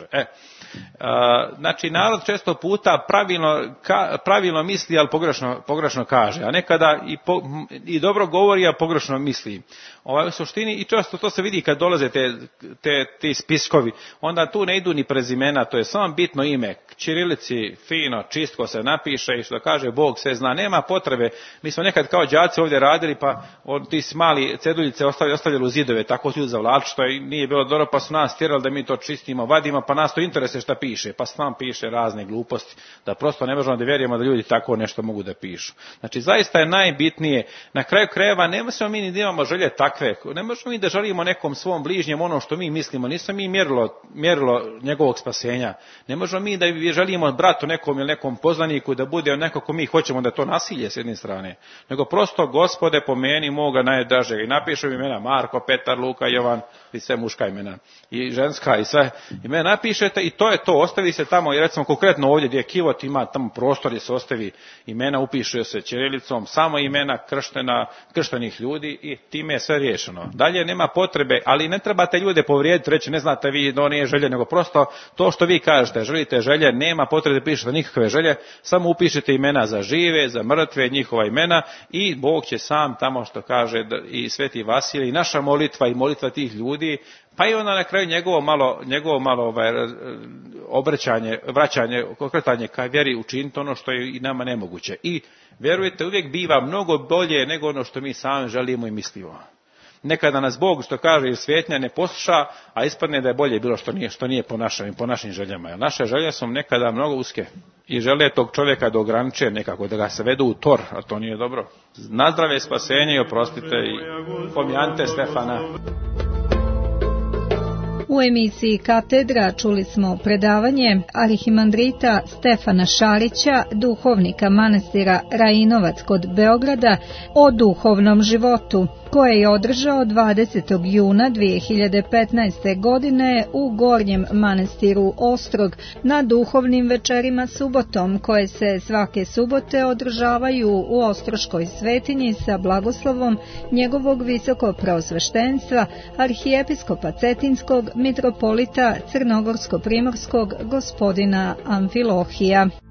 Znači, narod često puta pravilno misli, ali pogrešno kaže, a nekada i dobro govori, a pogrešno misli. U suštini, i često to se vidi kad dolaze ti spiskovi, onda tu ne idu ni prezimena, to je samo bitno ime, ćirilici, fino, čistko se napiše i što kaže Bog sve zna, nema potrebe. Mi smo nekad kao đaci ovdje radili, pa ti mali ceduljice ostavljali u zidove, tako su zavlači, što nije bilo dobro, pa su nas tjerali da mi to čistimo, vadimo, pa nas to interese šta piše, pa sam piše razne gluposti, da prosto ne možemo da vjerujemo da ljudi tako nešto mogu da pišu. Znači, zaista je najbitnije, na kraju krajeva, ne možemo mi ni da imamo želje takve, ne možemo mi da želimo nekom svom bližnjem ono što mi mislimo, nismo mi mjerilo njegovog spasenja, ne možemo mi da želimo bratu nekom ili nekom poznaniku da bude neko ko mi hoćemo da to nasilje s jedne strane, nego prosto Gospode pomeni moga najdražeg i napišu imena Marko, Petar, Luka, Jovan i sve muška imena i ženska i sve imena napišete i to je to, ostavi se tamo i recimo konkretno ovdje gdje Kivot ima tamo prostor gdje se ostavi imena, upiše se ćirilicom, samo imena krštenih ljudi i time je sve riješeno. Dalje nema potrebe, ali ne trebate ljude povrijediti, reći ne znate vi da nije želje, nego prosto to što vi kažete, želite želje, nema potrebe da pišete nikakve želje, samo upišete imena za žive, za mrtve, njihova imena i Bog će sam tamo što kaže i Sveti Vasilij, naša molitva i molitva tih ljudi, pa i onda na kraju njegovo malo obraćanje, vraćanje, okretanje ka vjeri učiniti ono što je i nama nemoguće. I vjerujte, uvijek biva mnogo bolje nego ono što mi sami želimo i mislimo. Nekada nas Bog, što kaže, svijetnja ne posluša, a ispadne da je bolje bilo što nije po našim željama. Jer naše želje su nekada mnogo uske i žele tog čovjeka da ograniče nekako, da ga se vedu u tor, a to nije dobro. Nazdrave, spasenje i oprostite i pomijante Stefana. U emisiji Katedra čuli smo predavanje arhimandrita Stefana Šarića, duhovnika manastira Rajinovac kod Beograda, o duhovnom životu, koje je održao 20. juna 2015. godine u Gornjem manastiru Ostrog na duhovnim večerima subotom, koje se svake subote održavaju u Ostroškoj svetinji sa blagoslovom njegovog visokopreosveštenstva arhijepiskopa Cetinskog mitropolita Crnogorsko-primorskog gospodina Amfilohija.